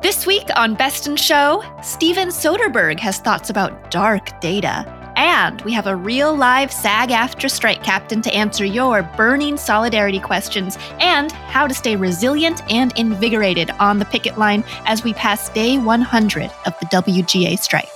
This week on Best in Show, Steven Soderbergh has thoughts about dark data. And we have a real live SAG-AFTRA strike captain to answer your burning solidarity questions and how to stay resilient and invigorated on the picket line as we pass day 100 of the WGA strike.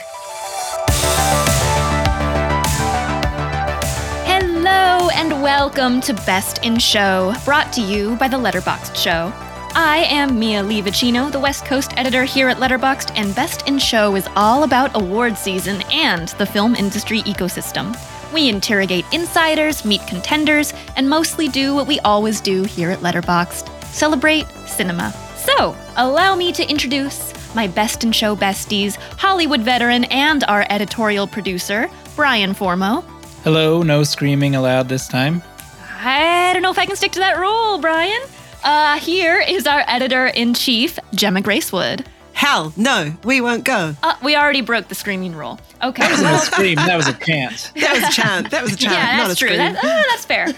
Hello and welcome to Best in Show, brought to you by the Letterboxd Show. I am Mia Livicino, the West Coast editor here at Letterboxd, and Best in Show is all about award season and the film industry ecosystem. We interrogate insiders, meet contenders, and mostly do what we always do here at Letterboxd: celebrate cinema. So, allow me to introduce my Best in Show besties, Hollywood veteran and our editorial producer, Brian Formo. Hello, no screaming allowed this time. I don't know if I can stick to that rule, Brian. Here is our editor-in-chief, Gemma Gracewood. Hell, no, we won't go. We already broke the screaming rule. Okay. That wasn't a scream, that was a chant. That was a chant. Yeah, not that's a true. scream. That's fair.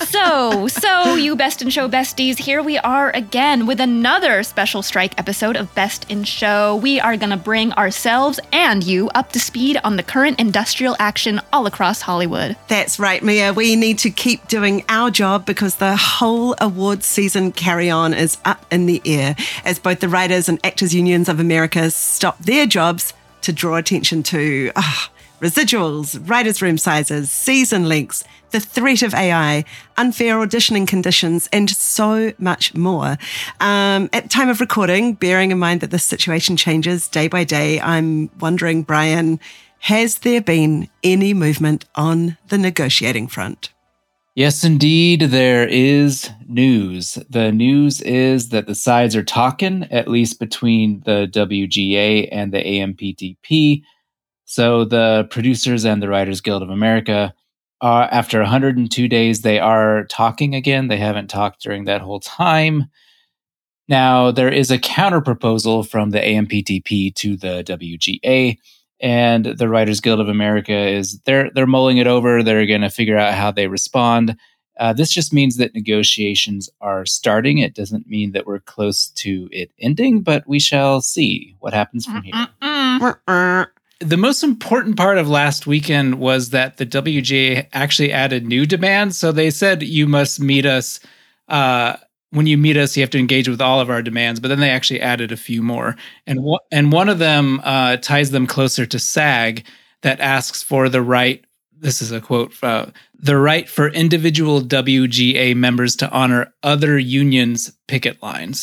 So, you Best in Show besties, here we are again with another special strike episode of Best in Show. We are going to bring ourselves and you up to speed on the current industrial action all across Hollywood. That's right, Mia. We need to keep doing our job because the whole awards season carry-on is up in the air as both the Writers and Actors Unions of America stop their jobs to draw attention to residuals, writers' room sizes, season lengths, the threat of AI, unfair auditioning conditions, and so much more. At the time of recording, bearing in mind that this situation changes day by day, I'm wondering, Brian, has there been any movement on the negotiating front? Yes, indeed, there is news. The news is that the sides are talking, at least between the WGA and the AMPTP. So the Producers and the Writers Guild of America, after 102 days, they are talking again. They haven't talked during that whole time. Now, there is a counter-proposal from the AMPTP to the WGA, and the Writers Guild of America is they're mulling it over. They're going to figure out how they respond. This just means that negotiations are starting. It doesn't mean that we're close to it ending, but we shall see what happens from here. The most important part of last weekend was that the WGA actually added new demands. So they said you must meet us. When you meet us, you have to engage with all of our demands. But then they actually added a few more. And one of them ties them closer to SAG, that asks for the right, this is a quote, the right for individual WGA members to honor other unions' picket lines.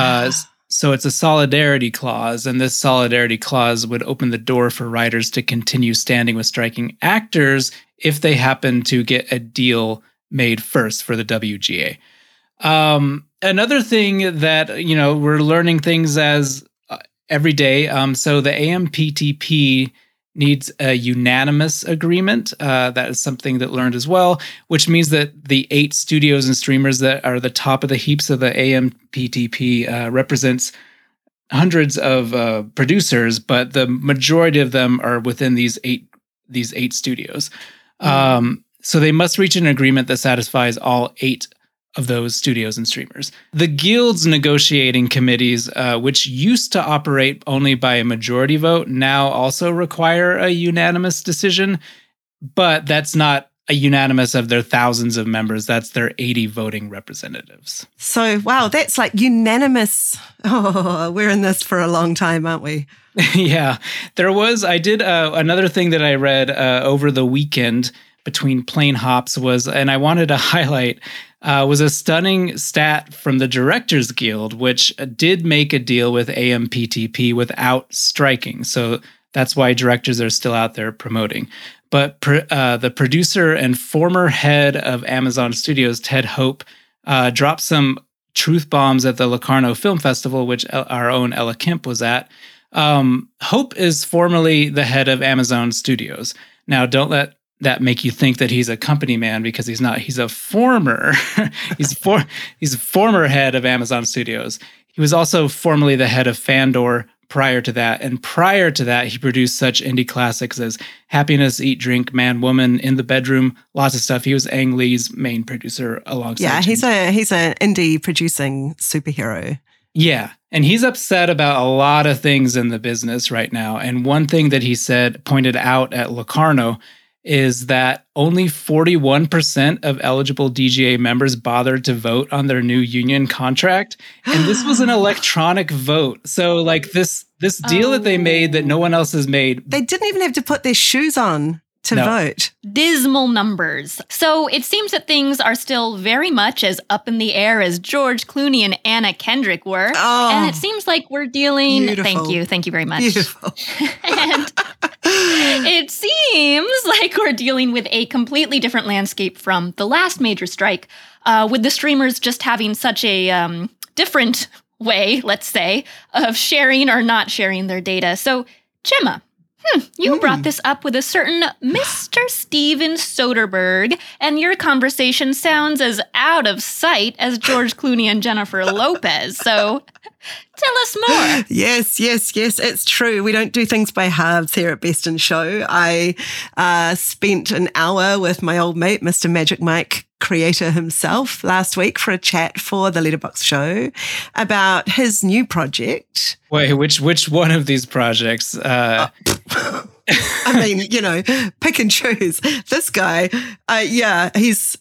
So it's a solidarity clause, and this solidarity clause would open the door for writers to continue standing with striking actors if they happen to get a deal made first for the WGA. Another thing that, we're learning things as every day. So the AMPTP needs a unanimous agreement. That is something that learned as well, which means that the 8 studios and streamers that are the top of the heaps of the AMPTP represents hundreds of producers, but the majority of them are within these eight studios. So they must reach an agreement that satisfies all 8 of those studios and streamers. The Guild's negotiating committees, which used to operate only by a majority vote, now also require a unanimous decision, but that's not a unanimous of their thousands of members. That's their 80 voting representatives. So, wow, that's like unanimous. Oh, we're in this for a long time, aren't we? Yeah, I did another thing that I read over the weekend between Plain Hops was, and I wanted to highlight, was a stunning stat from the Directors Guild, which did make a deal with AMPTP without striking. So that's why directors are still out there promoting. But the producer and former head of Amazon Studios, Ted Hope, dropped some truth bombs at the Locarno Film Festival, which our own Ella Kemp was at. Hope is formerly the head of Amazon Studios. Now, don't let that make you think that he's a company man, because he's not. He's a former, he's a former head of Amazon Studios. He was also formerly the head of Fandor prior to that. And prior to that, he produced such indie classics as Happiness, Eat, Drink, Man, Woman, In the Bedroom, lots of stuff. He was Ang Lee's main producer alongside. Yeah, he's an indie producing superhero. Yeah. And he's upset about a lot of things in the business right now. And one thing that he pointed out at Locarno, is that only 41% of eligible DGA members bothered to vote on their new union contract. And this was an electronic vote. So like this deal that they made that no one else has made. They didn't even have to put their shoes on to vote. Dismal numbers. So it seems that things are still very much as up in the air as George Clooney and Anna Kendrick were. Oh, and it seems like we're dealing... beautiful. Thank you very much. Beautiful. And it seems like we're dealing with a completely different landscape from the last major strike, with the streamers just having such a different way, let's say, of sharing or not sharing their data. So, Gemma, you brought this up with a certain Mr. Steven Soderbergh, and your conversation sounds as out of sight as George Clooney and Jennifer Lopez. So tell us more. Yes, it's true. We don't do things by halves here at Best in Show. I spent an hour with my old mate, Mr. Magic Mike, creator himself, last week for a chat for the Letterboxd show about his new project. Wait, which one of these projects? I mean, pick and choose. This guy, he's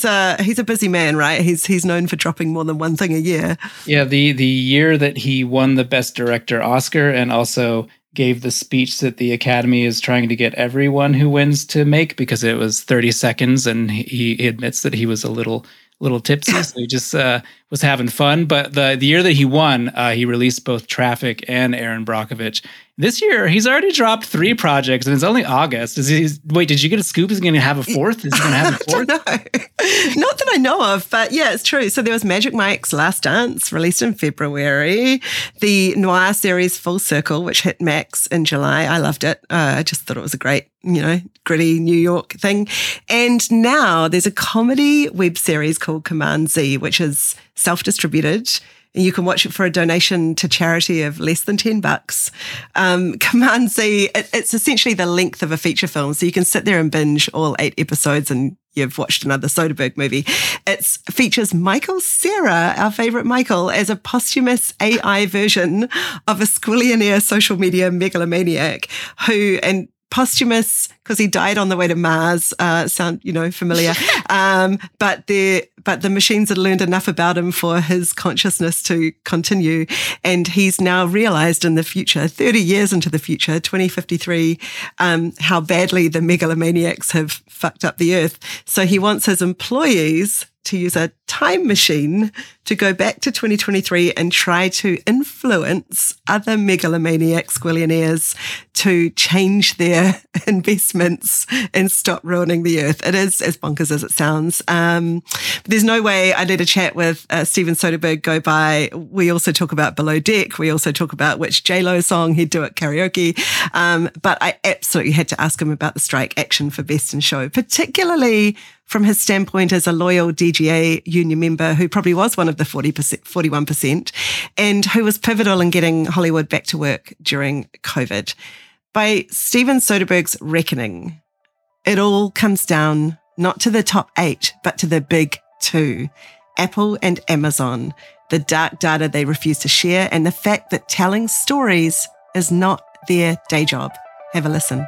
a busy man, right? He's known for dropping more than one thing a year. Yeah, the year that he won the Best Director Oscar and also gave the speech that the Academy is trying to get everyone who wins to make, because it was 30 seconds, and he admits that he was a little tipsy, so he just was having fun. But the year that he won, he released both Traffic and Aaron Brockovich. This year, he's already dropped 3 projects, and it's only August. Wait, did you get a scoop? Is he going to have a fourth? Is he going to have a fourth? No, not that I know of, but yeah, it's true. So there was Magic Mike's Last Dance, released in February. The noir series Full Circle, which hit Max in July. I loved it. I just thought it was a great, gritty New York thing. And now there's a comedy web series called Command Z, which is self-distributed. And you can watch it for a donation to charity of less than $10. Command Z, it's essentially the length of a feature film. So you can sit there and binge all 8 episodes and you've watched another Soderbergh movie. It features Michael Cera, our favorite Michael, as a posthumous AI version of a squillionaire social media megalomaniac and posthumous because he died on the way to Mars. Sound familiar? But the machines had learned enough about him for his consciousness to continue, and he's now realized in the future, 30 years into the future, 2053, how badly the megalomaniacs have fucked up the Earth. So he wants his employees to use a time machine to go back to 2023 and try to influence other megalomaniac squillionaires to change their investments and stop ruining the Earth. It is as bonkers as it sounds. There's no way I let a chat with Steven Soderbergh go by. We also talk about Below Deck. We also talk about which J-Lo song he'd do at karaoke. But I absolutely had to ask him about the strike action for Best in Show, particularly from his standpoint as a loyal DGA union member who probably was one of the 41%, and who was pivotal in getting Hollywood back to work during COVID. By Steven Soderbergh's reckoning, it all comes down not to the top 8, but to the big 2, Apple and Amazon, the dark data they refuse to share, and the fact that telling stories is not their day job. Have a listen.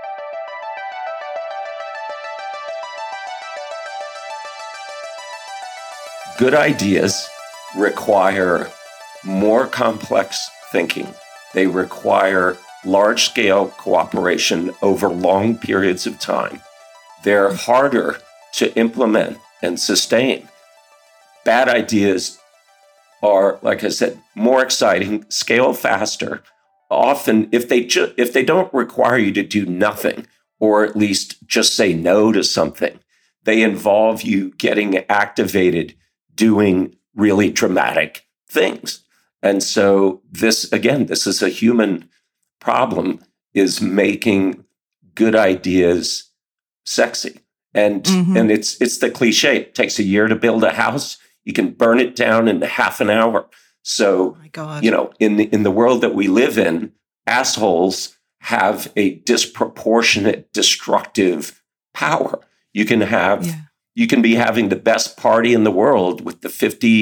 Good ideas require more complex thinking. They require large-scale cooperation over long periods of time. They're harder to implement and sustain. Bad ideas are, like I said, more exciting, scale faster. Often, if they don't require you to do nothing, or at least just say no to something, they involve you getting activated, doing really dramatic things. And so this is a human problem, is making good ideas sexy. And and it's the cliche. It takes a year to build a house. You can burn it down in half an hour. So, oh my God. In the world that we live in, assholes have a disproportionate destructive power. You can be having the best party in the world with the 50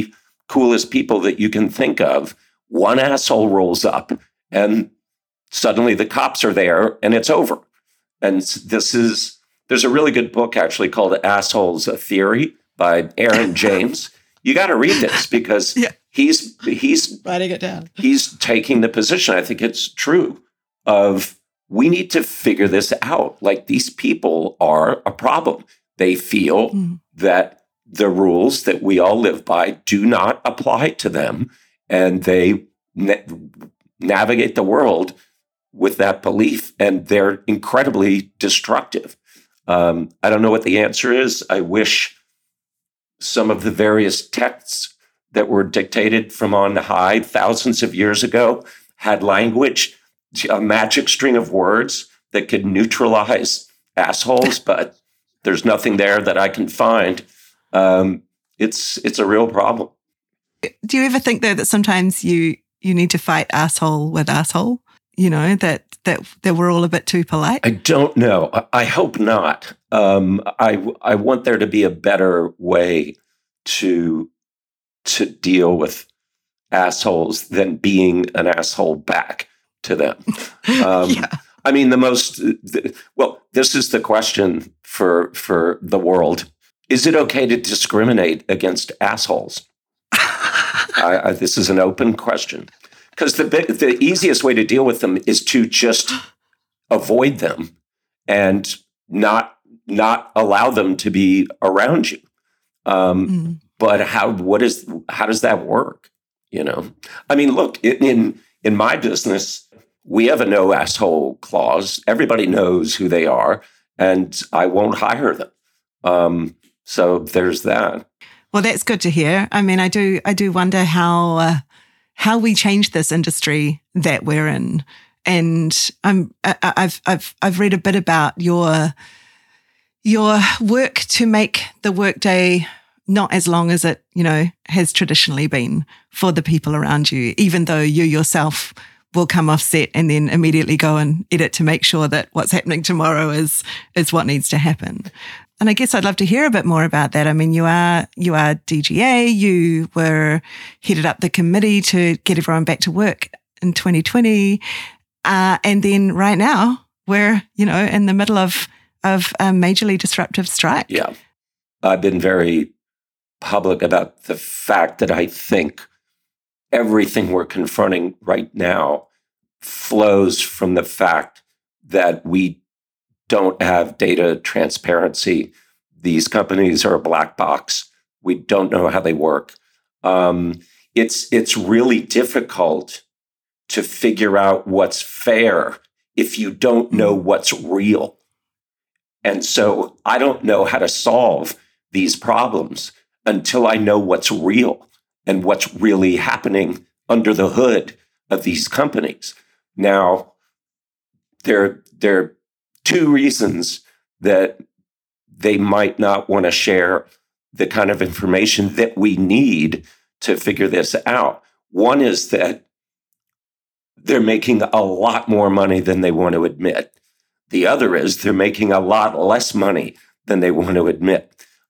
coolest people that you can think of, one asshole rolls up and suddenly the cops are there and it's over. And there's a really good book actually called Assholes, a Theory by Aaron James. You got to read this because he's writing it down. He's taking the position, I think it's true, of we need to figure this out. Like, these people are a problem. They feel that the rules that we all live by do not apply to them, and they navigate the world with that belief, and they're incredibly destructive. I don't know what the answer is. I wish some of the various texts that were dictated from on high thousands of years ago had language, a magic string of words that could neutralize assholes, but there's nothing there that I can find. It's a real problem. Do you ever think, though, that sometimes you need to fight asshole with asshole? You know, that we're all a bit too polite? I don't know. I hope not. I want there to be a better way to deal with assholes than being an asshole back to them. I mean, this is the question for the world. Is it okay to discriminate against assholes? This is an open question. Because the easiest way to deal with them is to just avoid them and not allow them to be around you. But how does that work? You know, I mean, look, in my business, we have a no asshole clause. Everybody knows who they are, and I won't hire them. So there's that. Well, that's good to hear. I mean, I do wonder how we change this industry that we're in. And I've read a bit about your work to make the workday not as long as it, has traditionally been for the people around you, even though you yourself will come off set and then immediately go and edit to make sure that what's happening tomorrow is what needs to happen. And I guess I'd love to hear a bit more about that. I mean, you are DGA, you were headed up the committee to get everyone back to work in 2020. And then right now we're, in the middle of a majorly disruptive strike. Yeah. I've been very public about the fact that I think everything we're confronting right now flows from the fact that we don't have data transparency. These companies are a black box. We don't know how they work. It's really difficult to figure out what's fair if you don't know what's real. And so I don't know how to solve these problems until I know what's real and what's really happening under the hood of these companies. Now, there are two reasons that they might not want to share the kind of information that we need to figure this out. One is that they're making a lot more money than they want to admit. The other is they're making a lot less money than they want to admit.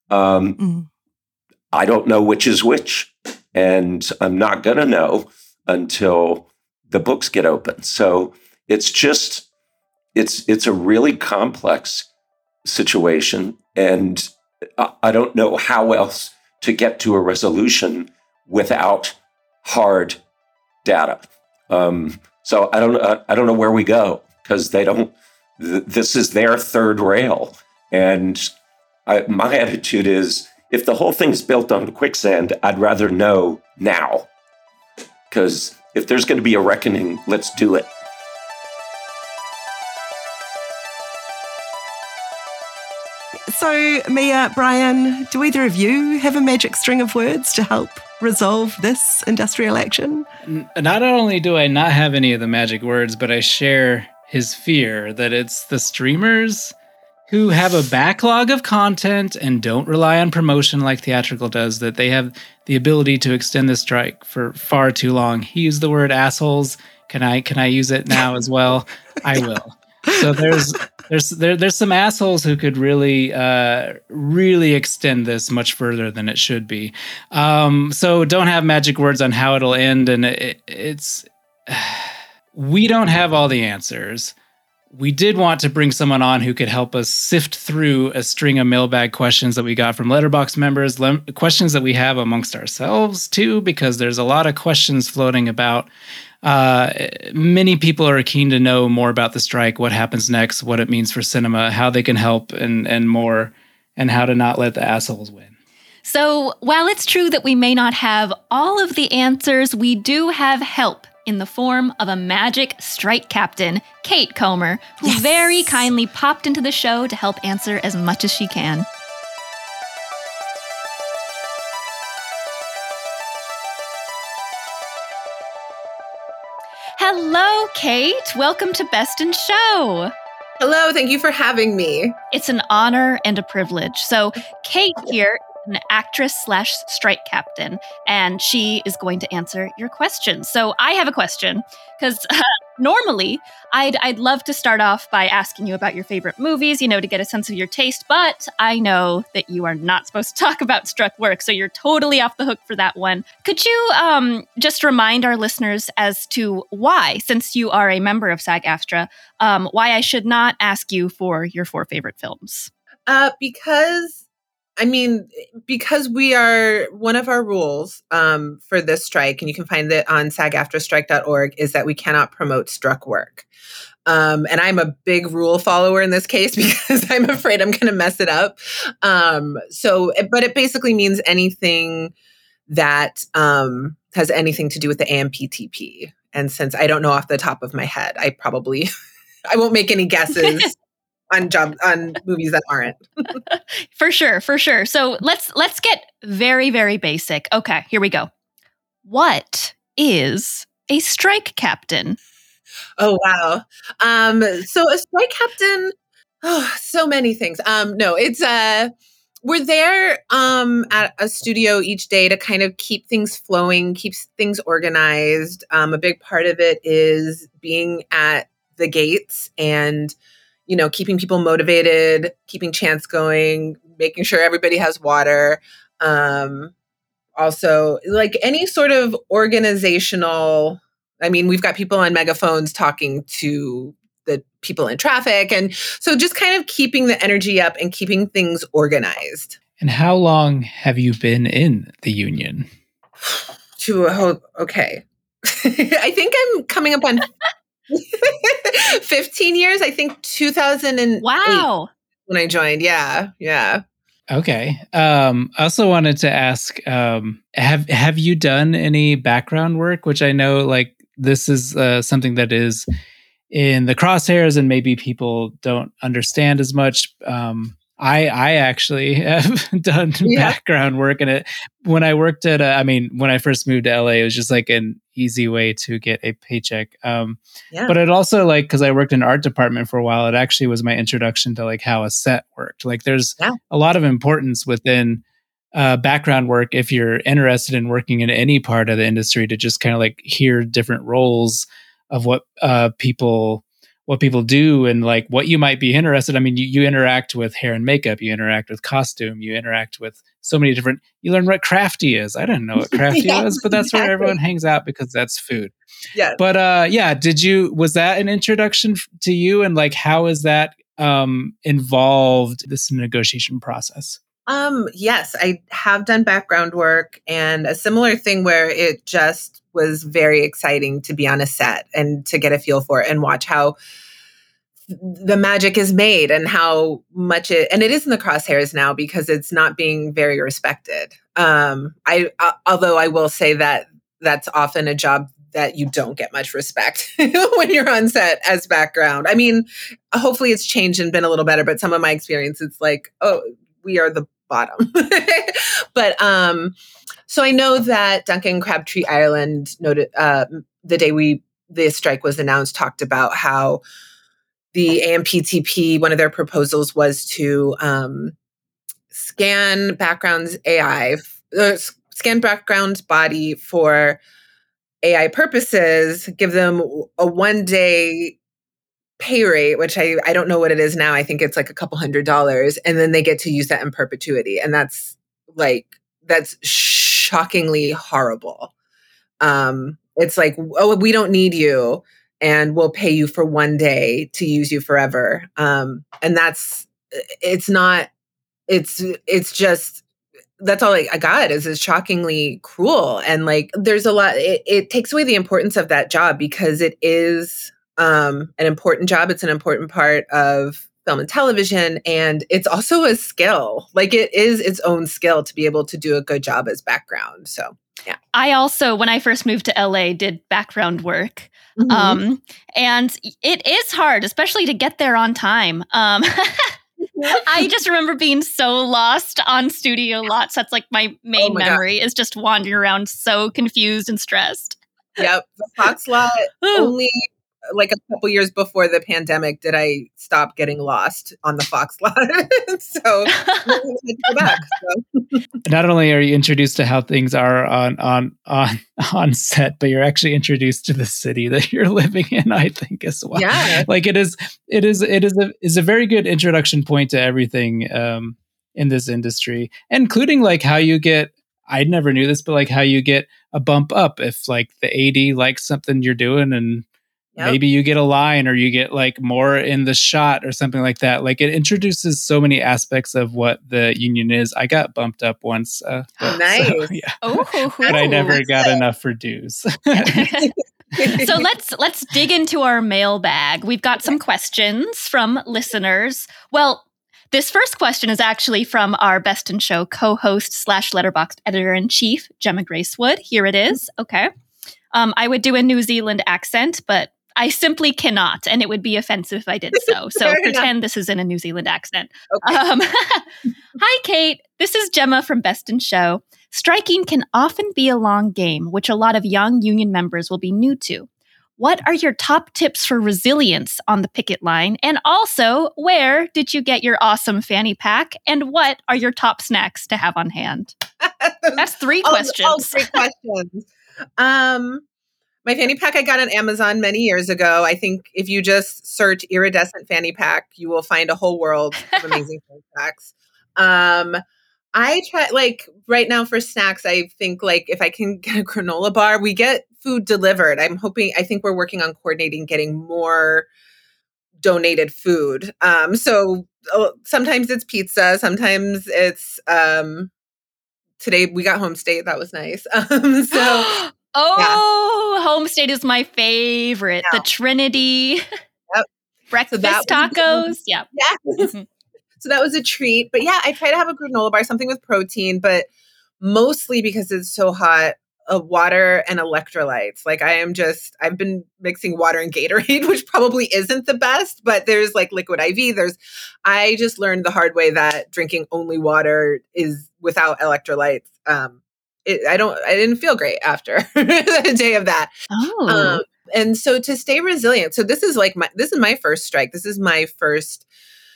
I don't know which is which, and I'm not going to know until the books get open. So it's a really complex situation, and I don't know how else to get to a resolution without hard data. So I don't know where we go, because they don't. This is their third rail, and my attitude is, if the whole thing's built on quicksand, I'd rather know now, because if there's going to be a reckoning, let's do it. So, Mia, Brian, do either of you have a magic string of words to help resolve this industrial action? Not only do I not have any of the magic words, but I share his fear that it's the streamers who have a backlog of content and don't rely on promotion like theatrical does, that they have the ability to extend the strike for far too long. He used the word assholes. Can I use it now as well? I will. So there's some assholes who could really extend this much further than it should be. So don't have magic words on how it'll end, and it's we don't have all the answers. We did want to bring someone on who could help us sift through a string of mailbag questions that we got from Letterboxd members, questions that we have amongst ourselves too, because there's a lot of questions floating about. Many people are keen to know more about the strike, what happens next, what it means for cinema, how they can help, and more, and how to not let the assholes win. So while it's true that we may not have all of the answers, we do have help in the form of a magic strike captain, Kate Comer, who very kindly popped into the show to help answer as much as she can. Hello, Kate. Welcome to Best in Show. Hello, thank you for having me. It's an honor and a privilege. So Kate here, an actress/strike captain, and she is going to answer your questions. So I have a question, because normally I'd love to start off by asking you about your favorite movies, to get a sense of your taste, but I know that you are not supposed to talk about struck work, so you're totally off the hook for that one. Could you just remind our listeners as to why, since you are a member of SAG-AFTRA, why I should not ask you for your 4 favorite films? Because we are, one of our rules for this strike, and you can find it on sagaftrastrike.org, is that we cannot promote struck work. And I'm a big rule follower in this case because I'm afraid I'm going to mess it up. But it basically means anything that has anything to do with the AMPTP. And since I don't know off the top of my head, I won't make any guesses. on movies that aren't. For sure. So let's get very, very basic. Okay, here we go. What is a strike captain? Oh, wow. So a strike captain, so many things. No, it's we're there at a studio each day to kind of keep things flowing, keep things organized. A big part of it is being at the gates and keeping people motivated, keeping chants going, making sure everybody has water. Also, like any sort of organizational, we've got people on megaphones talking to the people in traffic. And so just kind of keeping the energy up and keeping things organized. And how long have you been in the union? Okay. I think I'm coming up on 15 years, I think 2008. Wow. When I joined. Yeah. Okay. I also wanted to ask, have you done any background work? Which I know, like, this is something that is in the crosshairs and maybe people don't understand as much. I actually have done background work in it. When I worked at, when I first moved to LA, it was just like an easy way to get a paycheck. But it also, like, because I worked in art department for a while, it actually was my introduction to like how a set worked. Like, there's a lot of importance within background work if you're interested in working in any part of the industry, to just kind of like hear different roles of what people do and like what you might be interested. You interact with hair and makeup, you interact with costume, you interact with so many different, you learn what crafty is. I didn't know what crafty was, but that's where everyone hangs out because that's food. Yeah. But was that an introduction to you? And like, how is that involved this negotiation process? Yes, I have done background work, and a similar thing where it just was very exciting to be on a set and to get a feel for it and watch how the magic is made and how much and it is in the crosshairs now because it's not being very respected. Although I will say that that's often a job that you don't get much respect when you're on set as background. Hopefully it's changed and been a little better, but some of my experience, it's like, oh, we are the bottom. But so I know that Duncan Crabtree Ireland noted the day the strike was announced, talked about how the AMPTP, one of their proposals was to scan backgrounds scan background body for AI purposes, give them a 1-day pay rate, which I don't know what it is now. I think it's like a couple $100s, and then they get to use that in perpetuity. And that's shockingly horrible. It's like, oh, we don't need you, and we'll pay you for one day to use you forever. And it's just, that's all I got is shockingly cruel. And like, there's a lot, it takes away the importance of that job, because it is an important job. It's an important part of film and television. And it's also a skill. Like, it is its own skill to be able to do a good job as background. So, yeah. I also, when I first moved to LA, did background work. And it is hard, especially to get there on time. I just remember being so lost on studio lots. That's like my main memory is just wandering around so confused and stressed. Yep. The Fox lot, only like a couple years before the pandemic did I stop getting lost on the Fox lot. So go back. So. Not only are you introduced to how things are on set, but you're actually introduced to the city that you're living in, I think, as well. Yeah. Like it is a very good introduction point to everything in this industry, including like how you get, I never knew this, but like how you get a bump up if like the AD likes something you're doing, and maybe you get a line or you get like more in the shot or something like that. Like, it introduces so many aspects of what the union is. I got bumped up once. Nice. So, yeah. Oh, but I never got enough for dues. So let's dig into our mailbag. We've got some questions from listeners. Well, this first question is actually from our Best in Show co-host / Letterboxd editor-in-chief, Gemma Gracewood. Here it is. Okay. I would do a New Zealand accent, but I simply cannot, and it would be offensive if I did so. So pretend this is in a New Zealand accent. Okay. Hi, Kate. This is Gemma from Best in Show. Striking can often be a long game, which a lot of young union members will be new to. What are your top tips for resilience on the picket line? And also, where did you get your awesome fanny pack? And what are your top snacks to have on hand? That's three questions. All 3 questions. My fanny pack I got on Amazon many years ago. I think if you just search iridescent fanny pack, you will find a whole world of amazing fanny packs. I try, like, right now for snacks, I think, like, if I can get a granola bar, we get food delivered. I think we're working on coordinating getting more donated food. So sometimes it's pizza, sometimes it's, today we got Home State. That was nice. Home State is my favorite. Yeah. The Trinity. Yep. Breakfast tacos. Yeah. Mm-hmm. So that was a treat. But yeah, I try to have a granola bar, something with protein, but mostly because it's so hot, water and electrolytes. Like, I've been mixing water and Gatorade, which probably isn't the best, but there's like liquid IV. I just learned the hard way that drinking only water is without electrolytes. I didn't feel great after the day of that. Oh. And so to stay resilient. So this is my first strike. This is my first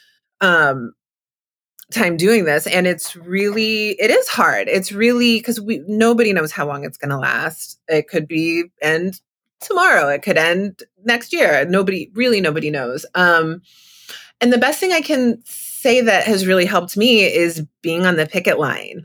time doing this. And it is hard. It's really, because nobody knows how long it's going to last. It could end tomorrow. It could end next year. Nobody knows. And the best thing I can say that has really helped me is being on the picket line.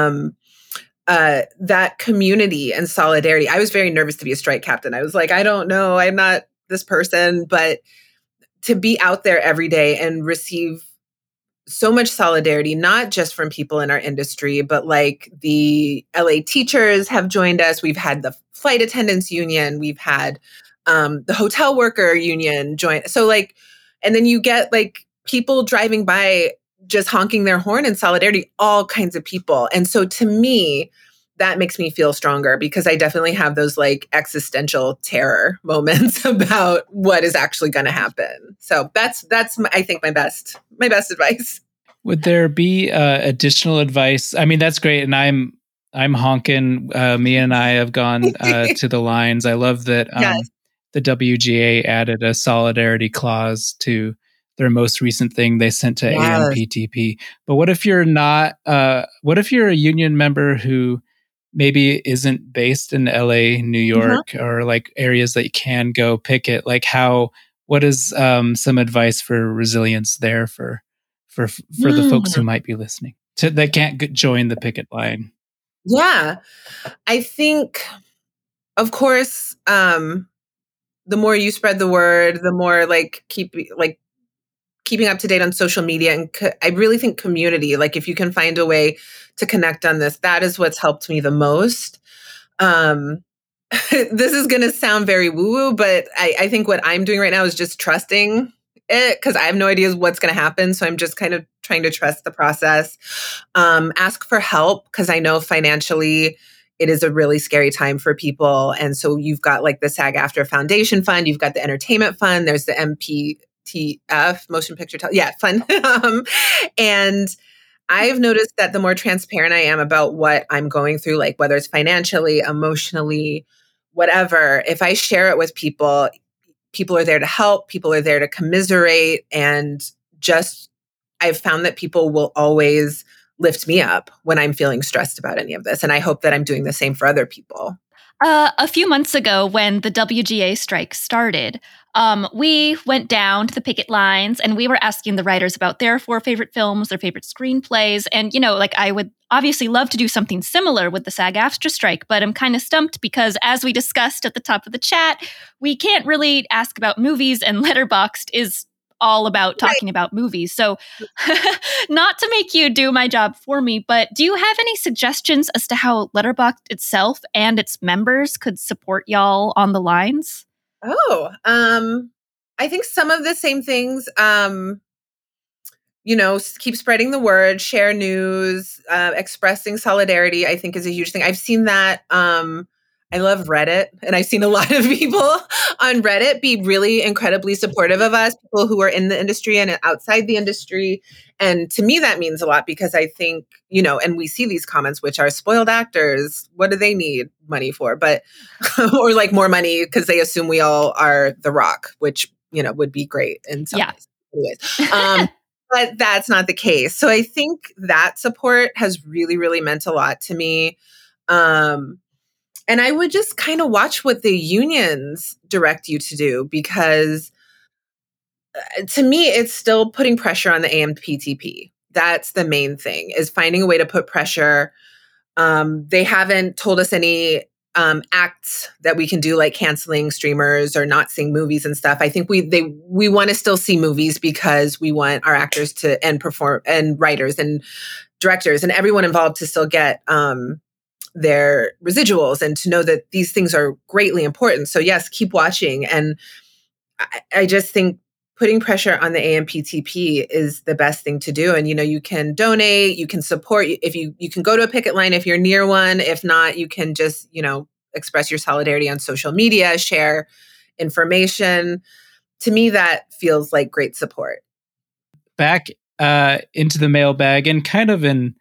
That community and solidarity. I was very nervous to be a strike captain. I was like, I don't know, I'm not this person, but to be out there every day and receive so much solidarity, not just from people in our industry, but like the LA teachers have joined us. We've had the flight attendants union. We've had the hotel worker union join. So like, and then you get like people driving by just honking their horn in solidarity, all kinds of people. And so to me, that makes me feel stronger, because I definitely have those like existential terror moments about what is actually going to happen. So that's I think my best advice. Would there be additional advice? I mean, that's great. And I'm honking. Mia and I have gone to the lines. I love that Yes. The WGA added a solidarity clause to their most recent thing they sent to Yes. AMPTP. But what if you're not, what if you're a union member who maybe isn't based in LA, New York, or like areas that you can go picket? Like what is some advice for resilience there for the folks who might be listening that can't join the picket line? Yeah, I think, of course, the more you spread the word, the more keeping up to date on social media. And I really think community, like if you can find a way to connect on this, that is what's helped me the most. This is going to sound very woo-woo, but I think what I'm doing right now is just trusting it because I have no idea what's going to happen. So I'm just kind of trying to trust the process. Ask for help because I know financially it is a really scary time for people. And so you've got like the SAG-AFTRA Foundation Fund, you've got the Entertainment Fund, there's the MPTF, Motion Picture Fund. And I've noticed that the more transparent I am about what I'm going through, like whether it's financially, emotionally, whatever, if I share it with people, people are there to help, people are there to commiserate. And just, I've found that people will always lift me up when I'm feeling stressed about any of this. And I hope that I'm doing the same for other people. A few months ago, when the WGA strike started, we went down to the picket lines and we were asking the writers about their 4 favorite films, their favorite screenplays. And, like I would obviously love to do something similar with the SAG-AFTRA strike, but I'm kind of stumped because as we discussed at the top of the chat, we can't really ask about movies, and Letterboxd is all about talking about movies. So not to make you do my job for me, but do you have any suggestions as to how Letterboxd itself and its members could support y'all on the lines? I think some of the same things, keep spreading the word, share news, expressing solidarity, I think is a huge thing. I've seen that. I love Reddit, and I've seen a lot of people on Reddit be really incredibly supportive of us, people who are in the industry and outside the industry. And to me, that means a lot because I think, and we see these comments, which are spoiled actors. What do they need money for? But, or like more money because they assume we all are The Rock, which, would be great in some ways. Anyways. But that's not the case. So I think that support has really, really meant a lot to me. And I would just kind of watch what the unions direct you to do because to me, it's still putting pressure on the AMPTP. That's the main thing, is finding a way to put pressure. They haven't told us any acts that we can do, like canceling streamers or not seeing movies and stuff. I think we want to still see movies because we want our actors to and writers and directors and everyone involved to still get their residuals and to know that these things are greatly important. So yes, keep watching. And I just think putting pressure on the AMPTP is the best thing to do. And, you can donate, you can support, if you can go to a picket line if you're near one. If not, you can just, express your solidarity on social media, share information. To me, that feels like great support. Back into the mailbag and kind of in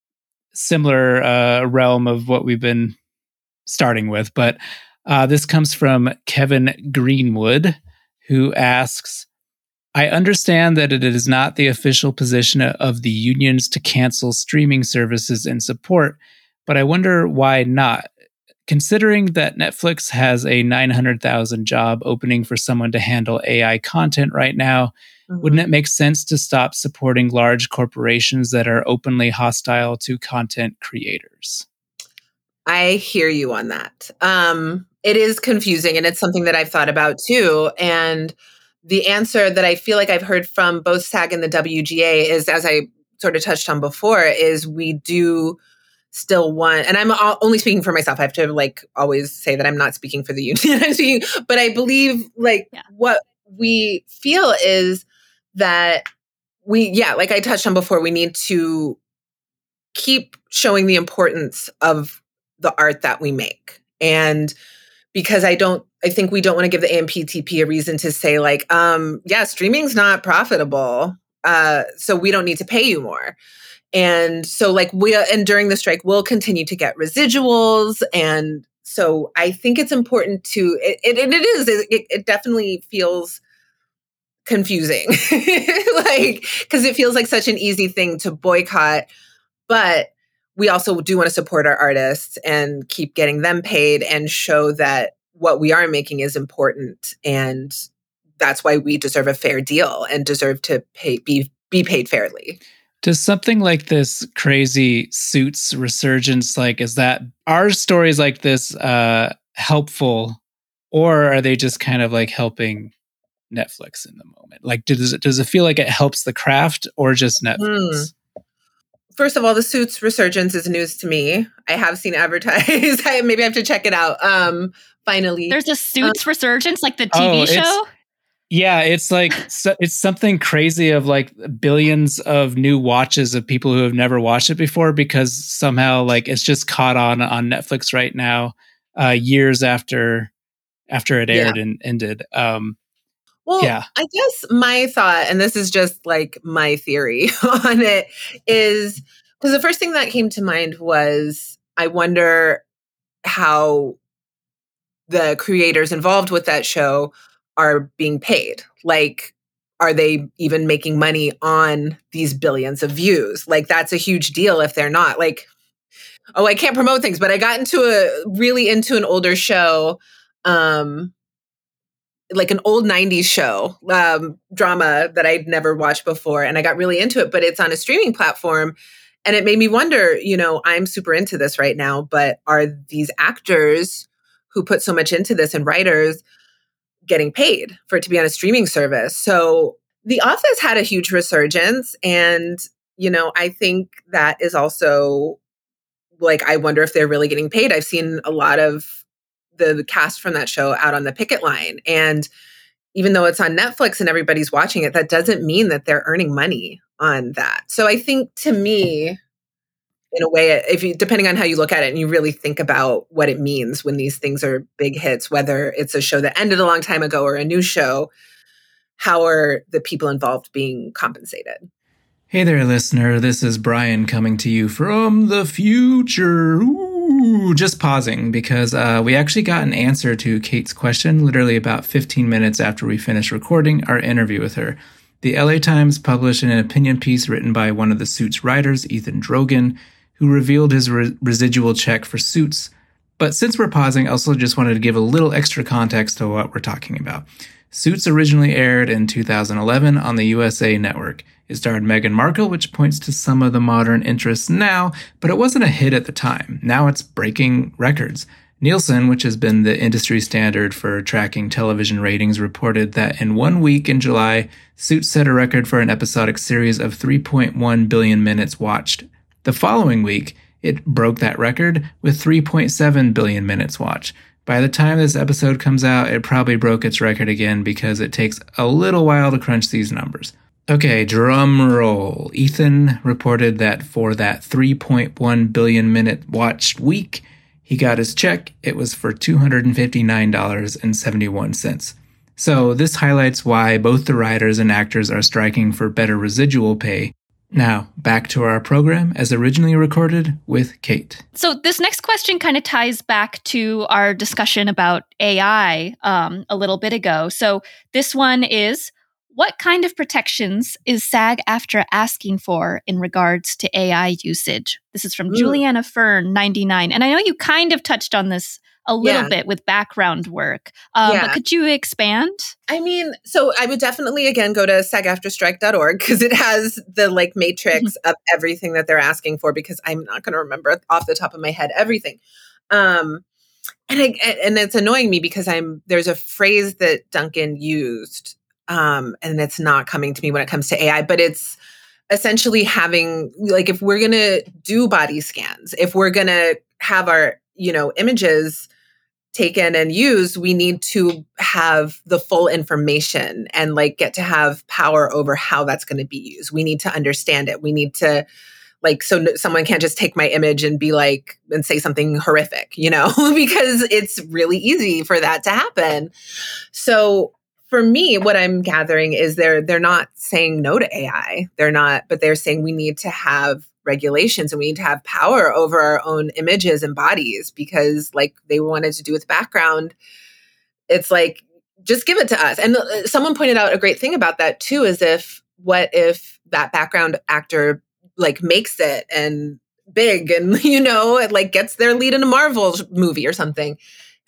similar realm of what we've been starting with, but this comes from Kevin Greenwood, who asks, I understand that it is not the official position of the unions to cancel streaming services and support, but I wonder why not. Considering that Netflix has a 900,000 job opening for someone to handle AI content right now, wouldn't it make sense to stop supporting large corporations that are openly hostile to content creators? I hear you on that. It is confusing, and it's something that I've thought about too. And the answer that I feel like I've heard from both SAG and the WGA is, as I sort of touched on before, is we do still want, and I'm only speaking for myself. I have to always say that I'm not speaking for the union. But I believe what we feel is that like I touched on before, we need to keep showing the importance of the art that we make. And because I think we don't want to give the AMPTP a reason to say streaming's not profitable. So we don't need to pay you more. And so and during the strike, we'll continue to get residuals. And so I think it's important to, it definitely feels confusing, because it feels like such an easy thing to boycott, but we also do want to support our artists and keep getting them paid and show that what we are making is important and that's why we deserve a fair deal and deserve to be paid fairly. Does something like this crazy Suits resurgence, like, is that, are stories like this helpful, or are they just kind of like helping Netflix in the moment? Like, does it feel like it helps the craft or just Netflix? First of all, the Suits resurgence is news to me. I have seen advertised. Maybe I have to check it out. Finally, there's a Suits resurgence, like the TV show. Yeah, it's like it's something crazy of like billions of new watches of people who have never watched it before, because somehow like it's just caught on Netflix right now, years after it aired and ended. Well, yeah. I guess my thought, and this is just like my theory on it, is because the first thing that came to mind was I wonder how the creators involved with that show are being paid. Like, are they even making money on these billions of views? Like, that's a huge deal if they're not. Like, oh, I can't promote things, but I got really into an older show, like an old 90s show, drama that I'd never watched before. And I got really into it, but it's on a streaming platform. And it made me wonder, I'm super into this right now, but are these actors who put so much into this and writers getting paid for it to be on a streaming service? So The Office had a huge resurgence. And, I think that is also like, I wonder if they're really getting paid. I've seen a lot of the cast from that show out on the picket line. And even though it's on Netflix and everybody's watching it, that doesn't mean that they're earning money on that. So I think, to me, in a way, depending on how you look at it and you really think about what it means when these things are big hits, whether it's a show that ended a long time ago or a new show, how are the people involved being compensated? Hey there, listener. This is Brian coming to you from the future. Ooh, just pausing because we actually got an answer to Kate's question literally about 15 minutes after we finished recording our interview with her. The LA Times published an opinion piece written by one of the Suits writers, Ethan Drogan, who revealed his residual check for Suits. But since we're pausing, I also just wanted to give a little extra context to what we're talking about. Suits originally aired in 2011 on the USA Network. It starred Meghan Markle, which points to some of the modern interests now, but it wasn't a hit at the time. Now it's breaking records. Nielsen, which has been the industry standard for tracking television ratings, reported that in 1 week in July, Suits set a record for an episodic series of 3.1 billion minutes watched. The following week, it broke that record with 3.7 billion minutes watched. By the time this episode comes out, it probably broke its record again because it takes a little while to crunch these numbers. Okay, drum roll. Ethan reported that for that 3.1 billion minute watched week, he got his check. It was for $259.71. So this highlights why both the writers and actors are striking for better residual pay. Now, back to our program as originally recorded with Kate. So this next question kind of ties back to our discussion about AI a little bit ago. So this one is, what kind of protections is SAG-AFTRA asking for in regards to AI usage? This is from Juliana Fern, 99. And I know you kind of touched on this a little bit with background work, but could you expand? I mean, so I would definitely, again, go to sagaftrastrike.org because it has the matrix of everything that they're asking for, because I'm not going to remember off the top of my head everything. And it's annoying me because there's a phrase that Duncan used, and it's not coming to me when it comes to AI, but it's essentially having, if we're going to do body scans, if we're going to have our, images taken and used, we need to have the full information and get to have power over how that's going to be used. We need to understand it. We need to so someone can't just take my image and be and say something horrific, because it's really easy for that to happen. So for me, what I'm gathering is they're not saying no to AI. They're not, but they're saying we need to have regulations and we need to have power over our own images and bodies, because they wanted to do with background, it's just give it to us. And someone pointed out a great thing about that too, is what if that background actor makes it and big and, it gets their lead in a Marvel movie or something, but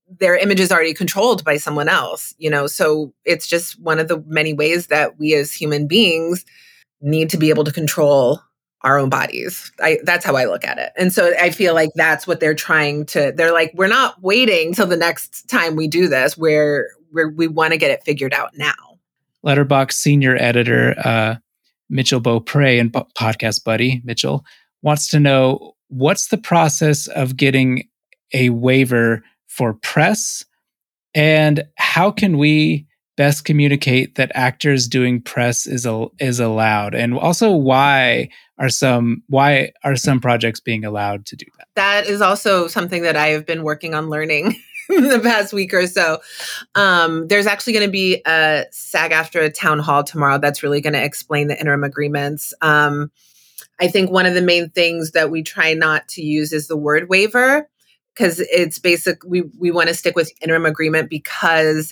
their image is already controlled by someone else, so it's just one of the many ways that we as human beings need to be able to control our own bodies. That's how I look at it. And so I feel like that's what they're like, we're not waiting till the next time we do this, where we want to get it figured out now. Letterboxd senior editor, Mitchell Beaupre, and podcast buddy Mitchell, wants to know, what's the process of getting a waiver for press, and how can we best communicate that actors doing press is allowed, and also why are some projects being allowed to do that? That is also something that I have been working on learning the past week or so. There's actually going to be a SAG-AFTRA town hall tomorrow that's really going to explain the interim agreements. I think one of the main things that we try not to use is the word waiver, because it's we want to stick with interim agreement, because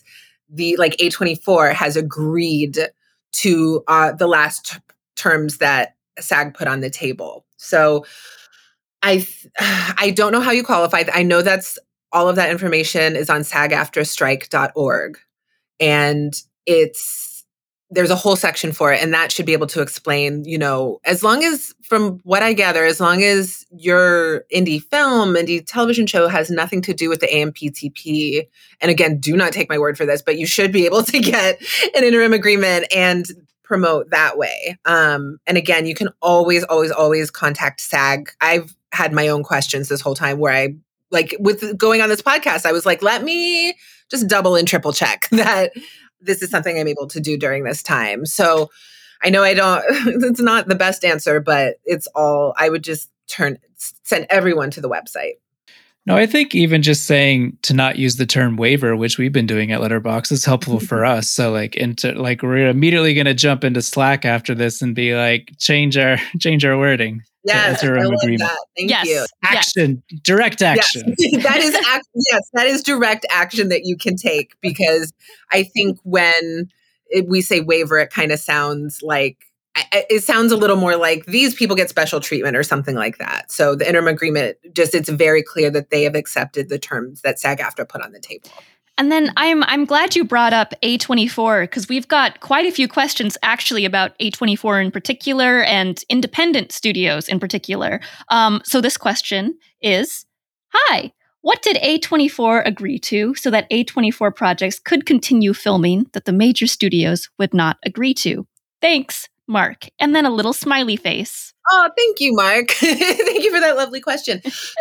A24 has agreed to the last terms that SAG put on the table. So I don't know how you qualify. I know that's all of that information is on sagaftrastrike.org, and there's a whole section for it, and that should be able to explain, as long as, from what I gather, as long as your indie film, indie television show has nothing to do with the AMPTP, and again, do not take my word for this, but you should be able to get an interim agreement and promote that way. And again, you can always, always, always contact SAG. I've had my own questions this whole time where with going on this podcast, I was like, let me just double and triple check that this is something I'm able to do during this time. So I know it's not the best answer, but I would just send everyone to the website. No, I think even just saying to not use the term waiver, which we've been doing at Letterboxd, is helpful for us. So we're immediately going to jump into Slack after this and be like, change our wording. Yes, I love that. Thank you. Action, direct action. Yes. That is direct action that you can take, because I think when we say waiver, it kind of sounds like, it sounds a little more like these people get special treatment or something like that. So the interim agreement, it's very clear that they have accepted the terms that SAG-AFTRA put on the table. And then I'm glad you brought up A24, because we've got quite a few questions actually about A24 in particular and independent studios in particular. So this question is, hi, what did A24 agree to so that A24 projects could continue filming that the major studios would not agree to? Thanks, Mark. And then a little smiley face. Oh, thank you, Mark. Thank you for that lovely question.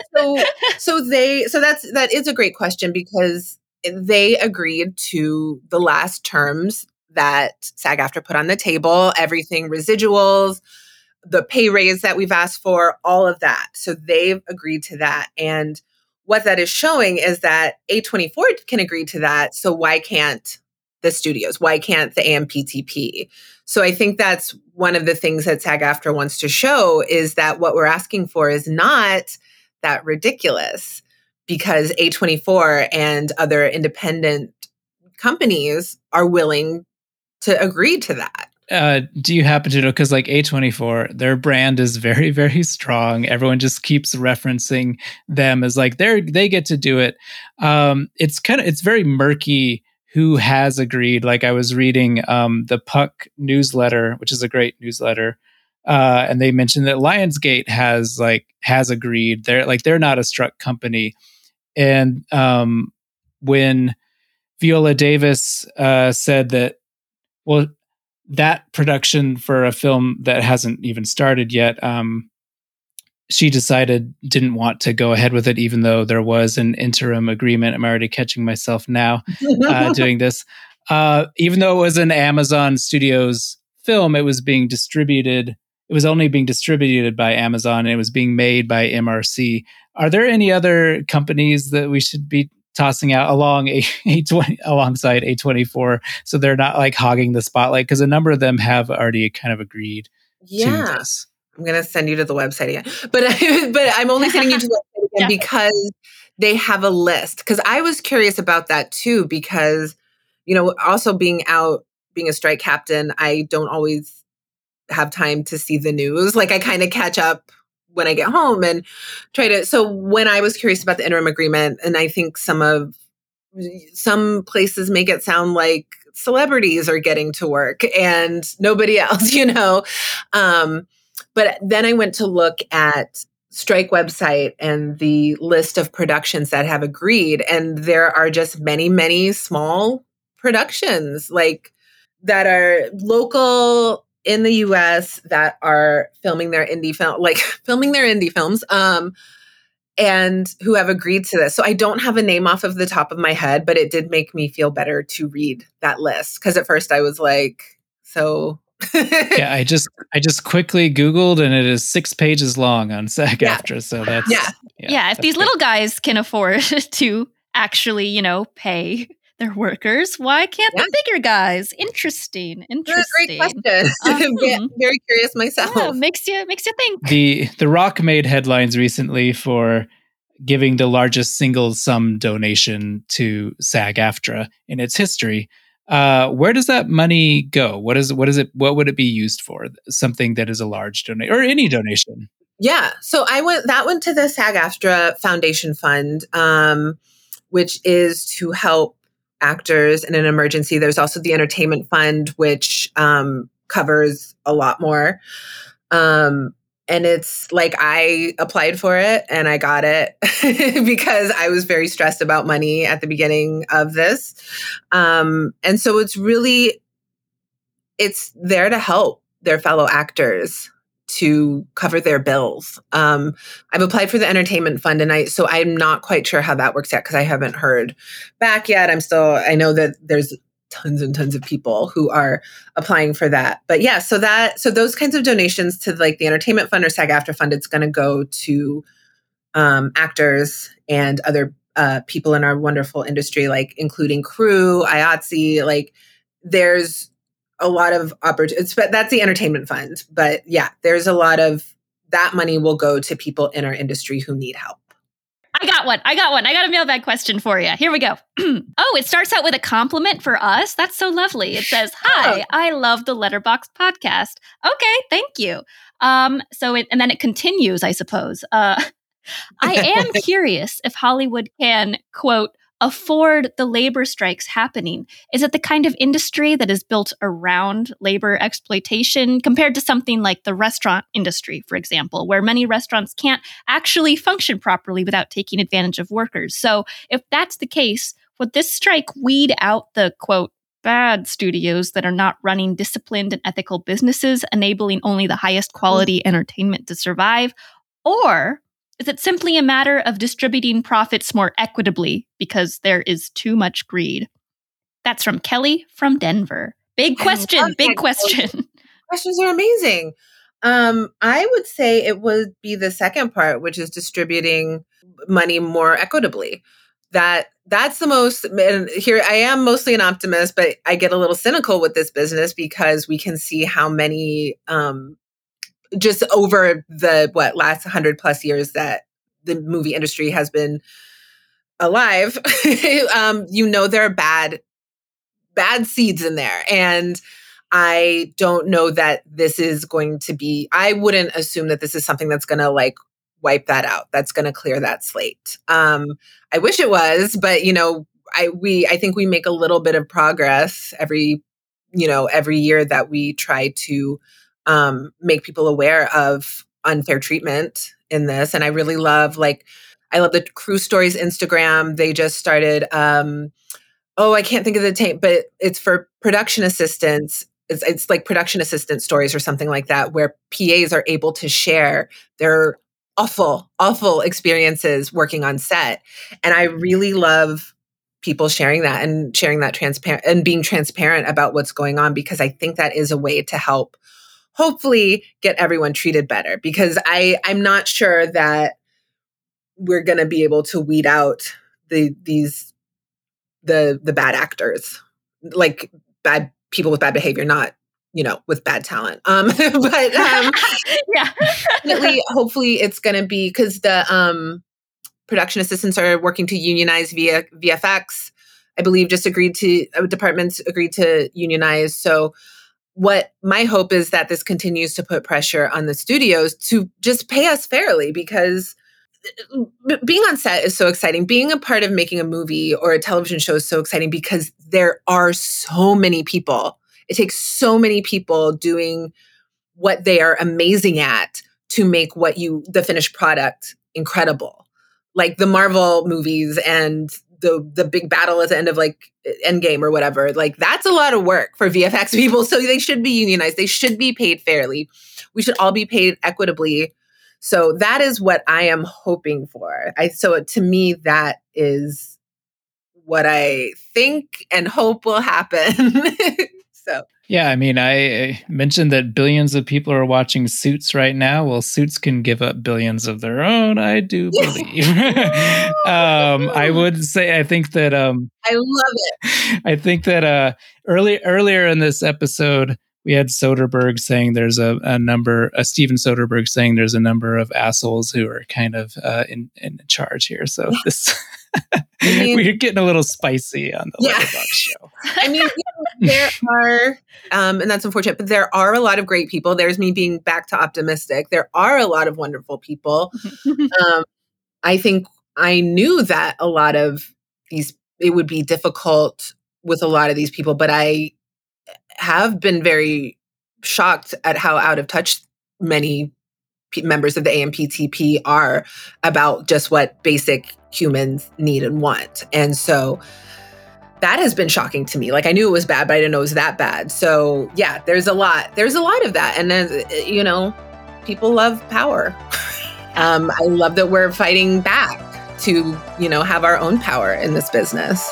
That is a great question, because they agreed to the last terms that SAG-AFTRA put on the table, everything, residuals, the pay raise that we've asked for, all of that. So they've agreed to that. And what that is showing is that A24 can agree to that. So why can't the studios? Why can't the AMPTP? So I think that's one of the things that SAG-AFTRA wants to show, is that what we're asking for is not that ridiculous, because A24 and other independent companies are willing to agree to that. Do you happen to know, because A24, their brand is very, very strong. Everyone just keeps referencing them as they get to do it. It's very murky who has agreed. I was reading the Puck newsletter, which is a great newsletter, and they mentioned that Lionsgate has agreed. They're not a struck company. And when Viola Davis said that, well, that production for a film that hasn't even started yet, she didn't want to go ahead with it, even though there was an interim agreement. I'm already catching myself now doing this. Even though it was an Amazon Studios film, it was being distributed. It was only being distributed by Amazon, and it was being made by MRC. Are there any other companies that we should be tossing out alongside A24, so they're not hogging the spotlight? Because a number of them have already kind of agreed to this. I'm going to send you to the website again, but I'm only sending you to the website again because they have a list. Because I was curious about that too, because also being a strike captain, I don't always have time to see the news. I kind of catch up when I get home and try to. So when I was curious about the interim agreement, and I think some of some places make it sound like celebrities are getting to work and nobody else, But then I went to look at strike website and the list of productions that have agreed. And there are just many, many small productions like that are local in the US that are filming their indie films, and who have agreed to this. So I don't have a name off of the top of my head, but it did make me feel better to read that list. Cause at first I was like, so yeah, I just quickly Googled and it is 6 pages long on SAG-AFTRA. So that's if these little guys can afford to actually, pay their workers, why can't the bigger guys? Interesting. Great question. Very curious myself. Yeah, makes you think. The Rock made headlines recently for giving the largest single sum donation to SAG-AFTRA in its history. Where does that money go? What would it be used for? Something that is a large donation or any donation? Yeah. So that went to the SAG-AFTRA Foundation Fund, which is to help actors in an emergency. There's also the Entertainment Fund, which covers a lot more. And it's like I applied for it and I got it because I was very stressed about money at the beginning of this. And so it's there to help their fellow actors to cover their bills. I've applied for the Entertainment Fund and I'm not quite sure how that works yet because I haven't heard back yet. I know that there's tons and tons of people who are applying for that. But yeah, so those kinds of donations to like the Entertainment Fund or SAG-AFTRA Fund, it's going to go to actors and other people in our wonderful industry, like including crew, IATSE, like there's a lot of opportunities, but that's the Entertainment Fund. But yeah, there's a lot of that money will go to people in our industry who need help. I got one. I got a mailbag question for you. Here we go. Oh, it starts out with a compliment for us. That's so lovely. It says, "Hi, I love the Letterboxd podcast." Okay, thank you. And then it continues, I suppose. I am curious if Hollywood can, quote, afford the labor strikes happening. Is it the kind of industry that is built around labor exploitation compared to something like the restaurant industry, for example, where many restaurants can't actually function properly without taking advantage of workers? So if that's the case, would this strike weed out the, quote, bad studios that are not running disciplined and ethical businesses, enabling only the highest quality entertainment to survive? Or is it simply a matter of distributing profits more equitably because there is too much greed? That's from Kelly from Denver. Big question. Questions are amazing. I would say it would be the second part, which is distributing money more equitably. That's the most, and here I am mostly an optimist, but I get a little cynical with this business because we can see how many just over the last 100 plus years that the movie industry has been alive, there are bad seeds in there. And I don't know that this is going to be, I wouldn't assume that this is something that's going to like wipe that out. That's going to clear that slate. I wish it was, but I think we make a little bit of progress every year that we try to make people aware of unfair treatment in this. And I really love, I love the Crew Stories Instagram. They just started, I can't think of the name, but it's for production assistants. It's like production assistant stories or something like that, where PAs are able to share their awful, awful experiences working on set. And I really love people sharing that and sharing that transparent and being transparent about what's going on, because I think that is a way to help hopefully get everyone treated better, because I'm not sure that we're going to be able to weed out the bad actors, like bad people with bad behavior, not, with bad talent. But yeah, hopefully it's going to be, because the production assistants are working to unionize via VFX. I believe departments agreed to unionize. So what my hope is that this continues to put pressure on the studios to just pay us fairly, because being on set is so exciting. Being a part of making a movie or a television show is so exciting because there are so many people. It takes so many people doing what they are amazing at to make the finished product incredible. Like the Marvel movies and the big battle at the end of like Endgame or whatever. Like that's a lot of work for VFX people. So they should be unionized. They should be paid fairly. We should all be paid equitably. So that is what I am hoping for. So to me, that is what I think and hope will happen. So. Yeah, I mean, I mentioned that billions of people are watching Suits right now. Well, Suits can give up billions of their own, I do believe. I would say, I think that... I love it. I think that earlier in this episode, we had Soderbergh saying there's a Steven Soderbergh saying there's a number of assholes who are kind of in charge here. So this... we're getting a little spicy on the Letterboxd show. I mean, there are, and that's unfortunate, but there are a lot of great people. There's me being back to optimistic. There are a lot of wonderful people. I think I knew that a lot of it would be difficult with a lot of these people, but I have been very shocked at how out of touch many members of the AMPTP are about just what basic humans need and want. And so that has been shocking to me. Like I knew it was bad, but I didn't know it was that bad. So yeah, there's a lot of that. And then, people love power. I love that we're fighting back to, have our own power in this business.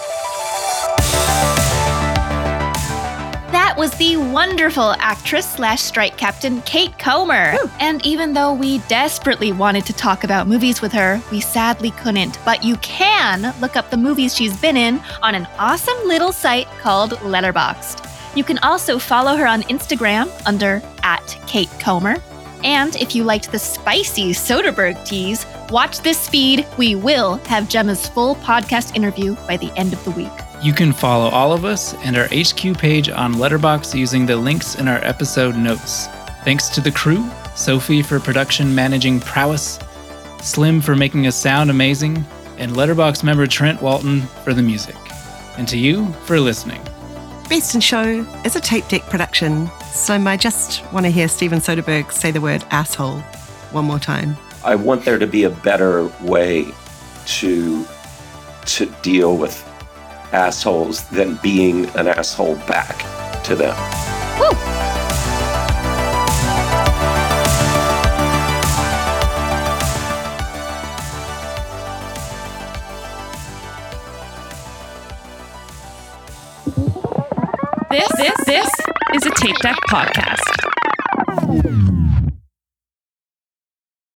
That was the wonderful actress/strike captain Kate Comer. Woo. And even though we desperately wanted to talk about movies with her, we sadly couldn't. But you can look up the movies she's been in on an awesome little site called Letterboxd. You can also follow her on Instagram under @KateComer. And if you liked the spicy Soderbergh tease, watch this speed. We will have Gemma's full podcast interview by the end of the week. You can follow all of us and our HQ page on Letterboxd using the links in our episode notes. Thanks to the crew, Sophie for production managing prowess, Slim for making us sound amazing, and Letterboxd member Trent Walton for the music. And to you for listening. Best in Show is a Tape Deck production, so I just want to hear Steven Soderbergh say the word asshole one more time. I want there to be a better way to deal with assholes than being an asshole back to them. Woo! This is a Tape Deck podcast.